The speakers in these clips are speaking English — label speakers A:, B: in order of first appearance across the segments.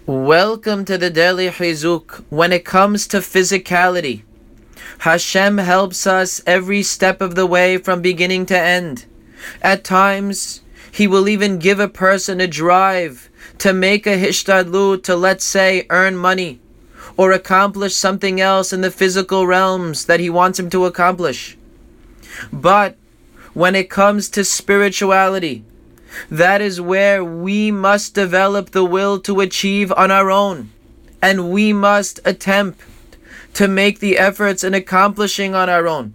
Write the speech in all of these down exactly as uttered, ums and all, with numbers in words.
A: Welcome to the Daily Chizuk. When it comes to physicality, Hashem helps us every step of the way from beginning to end. At times, He will even give a person a drive to make a hishtadlut, to, let's say, earn money or accomplish something else in the physical realms that He wants him to accomplish. But when it comes to spirituality, that is where we must develop the will to achieve on our own, and we must attempt to make the efforts in accomplishing on our own.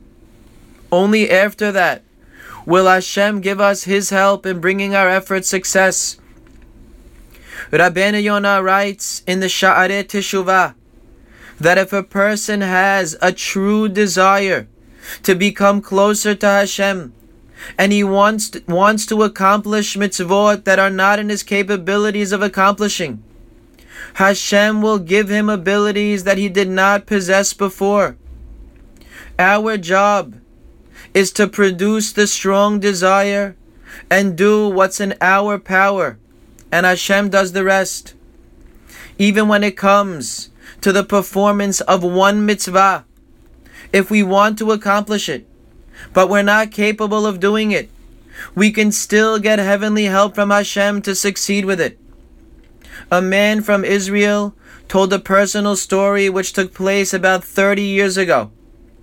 A: Only after that will Hashem give us His help in bringing our efforts success. Rabbeinu Yonah writes in the Sha'arei Teshuvah that if a person has a true desire to become closer to Hashem, and he wants to, wants to accomplish mitzvot that are not in his capabilities of accomplishing, Hashem will give him abilities that he did not possess before. Our job is to produce the strong desire and do what's in our power, and Hashem does the rest. Even when it comes to the performance of one mitzvah, if we want to accomplish it, but we're not capable of doing it, we can still get heavenly help from Hashem to succeed with it. A man from Israel told a personal story which took place about thirty years ago.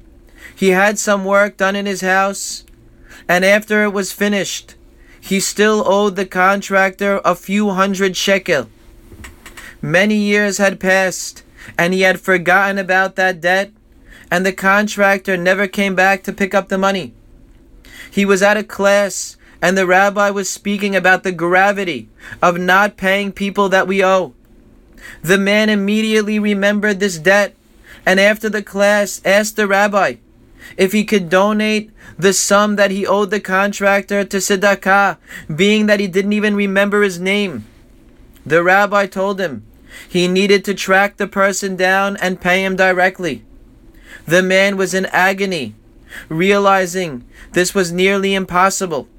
A: He had some work done in his house, and after it was finished, he still owed the contractor a few hundred shekel. Many years had passed, and he had forgotten about that debt, and the contractor never came back to pick up the money. He was at a class, and the rabbi was speaking about the gravity of not paying people that we owe. The man immediately remembered this debt, and after the class asked the rabbi if he could donate the sum that he owed the contractor to tzedakah, being that he didn't even remember his name. The rabbi told him he needed to track the person down and pay him directly. The man was in agony, realizing this was nearly impossible.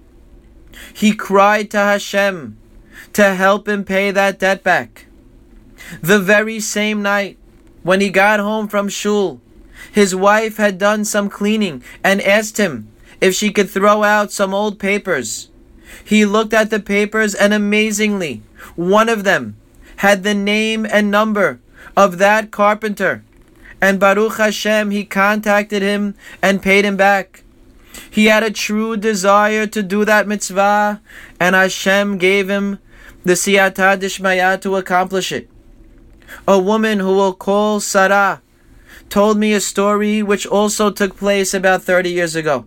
A: He cried to Hashem to help him pay that debt back. The very same night, when he got home from shul, his wife had done some cleaning and asked him if she could throw out some old papers. He looked at the papers, and amazingly, one of them had the name and number of that carpenter. And Baruch Hashem, he contacted him and paid him back. He had a true desire to do that mitzvah, and Hashem gave him the siyata dishmaya to accomplish it. A woman who we'll call Sarah told me a story which also took place about thirty years ago.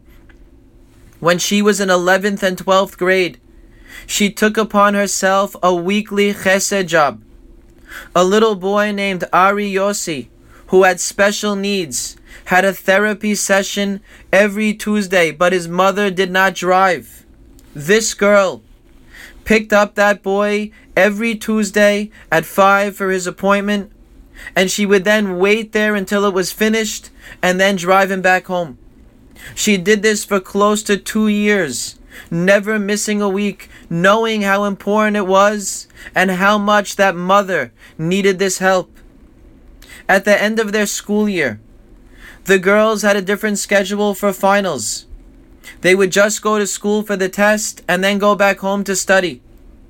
A: When she was in eleventh and twelfth grade, she took upon herself a weekly chesed job. A little boy named Ari Yossi, who had special needs, had a therapy session every Tuesday, but his mother did not drive. This girl picked up that boy every Tuesday at five for his appointment, and she would then wait there until it was finished and then drive him back home. She did this for close to two years, never missing a week, knowing how important it was and how much that mother needed this help. At the end of their school year, the girls had a different schedule for finals. They would just go to school for the test and then go back home to study.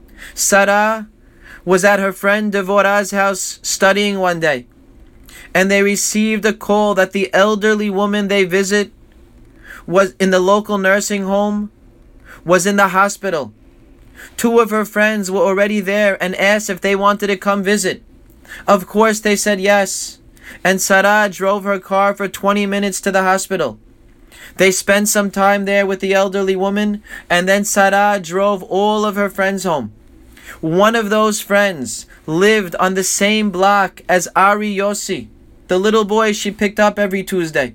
A: Sarah was at her friend Devorah's house studying one day, and they received a call that the elderly woman they visit was in the local nursing home, was in the hospital. Two of her friends were already there and asked if they wanted to come visit. Of course they said yes, and Sarah drove her car for twenty minutes to the hospital. They spent some time there with the elderly woman, and then Sarah drove all of her friends home. One of those friends lived on the same block as Ari Yossi, the little boy she picked up every Tuesday.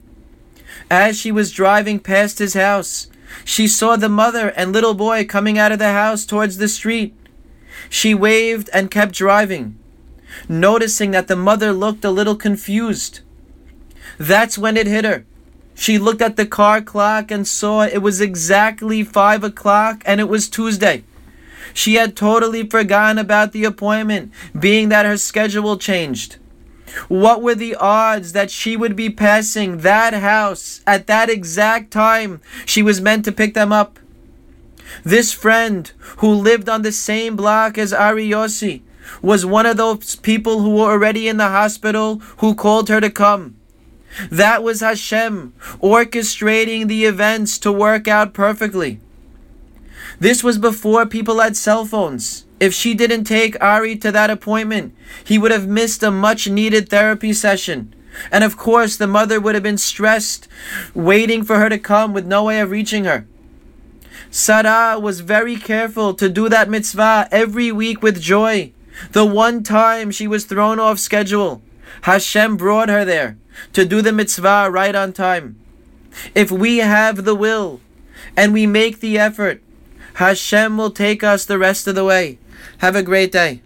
A: As she was driving past his house, she saw the mother and little boy coming out of the house towards the street. She waved and kept driving, noticing that the mother looked a little confused. That's when it hit her. She looked at the car clock and saw it was exactly five o'clock and it was Tuesday. She had totally forgotten about the appointment, being that her schedule changed. What were the odds that she would be passing that house at that exact time she was meant to pick them up? This friend, who lived on the same block as Ari Yossi, was one of those people who were already in the hospital who called her to come. That was Hashem orchestrating the events to work out perfectly. This was before people had cell phones. If she didn't take Ari to that appointment, he would have missed a much needed therapy session. And of course, the mother would have been stressed, waiting for her to come with no way of reaching her. Sarah was very careful to do that mitzvah every week with joy. The one time she was thrown off schedule, Hashem brought her there to do the mitzvah right on time. If we have the will and we make the effort, Hashem will take us the rest of the way. Have a great day.